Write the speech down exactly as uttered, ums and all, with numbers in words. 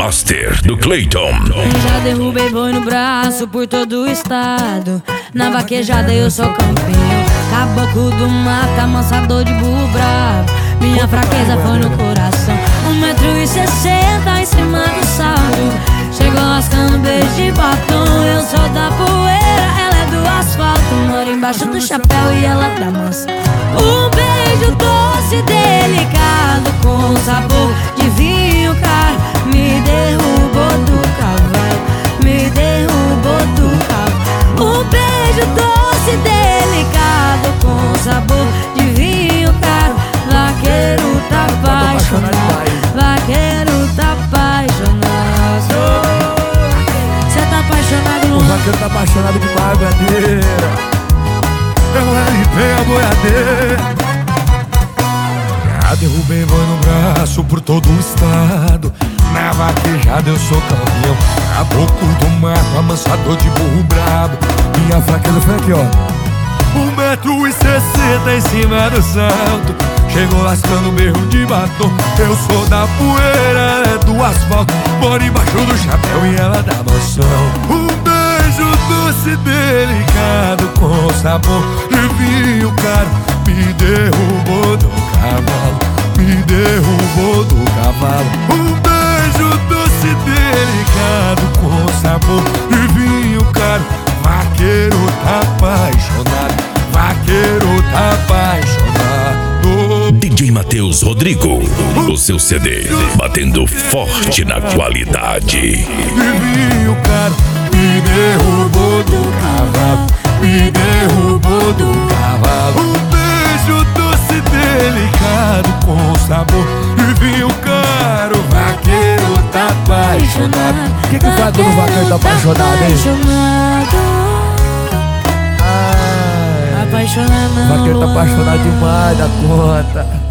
Master do Clayton. Já derrubei boi no braço por todo o estado. Na vaquejada eu sou campeão. Caboclo do mato, amansador de burro bravo. Minha fraqueza foi no coração. Um metro e sessenta em cima do salto. Chegou lascando beijo de batom. Eu sou da poeira, ela é do asfalto. Moro embaixo do chapéu e ela dá mansa. Um beijo doce, delicado, com sabor de vinho caro. Me derrubou do cavalo, me derrubou do cavalo. Um beijo doce, delicado, com sabor de vinho caro. Vaqueiro tá apaixonado, vaqueiro tá apaixonado. Cê tá apaixonado, não? O vaqueiro tá apaixonado de bagadeira. Ela limpei a boiadeira. Já derrubei boi no braço por todo o estado. Na vaquejada eu sou campeão. Caboclo do mato, amansador de burro brabo. Minha fraqueza foi aqui, ó. Um metro e sessenta em cima do salto. Chegou lascando berro de batom. Eu sou da poeira, ela é do asfalto. Moro embaixo do chapéu e ela dá mansão. Um beijo doce, delicado, com sabor de vinho caro. Me derrubou do cavalo, me derrubou do cavalo. Um beijo doce, delicado, com sabor de vinho caro. Vaqueiro tá apaixonado, vaqueiro tá apaixonado. D J Matheus Rodrigo, o seu C D, batendo forte na qualidade. De vinho caro, me derrubou do cavalo, me derrubou do cavalo. Um beijo doce, delicado, com sabor de vinho caro. Vaqueiro tá apaixonado. O que que faz quando o vaqueiro tá apaixonado, hein? Apaixonado não. O vaqueiro tá apaixonado demais da conta.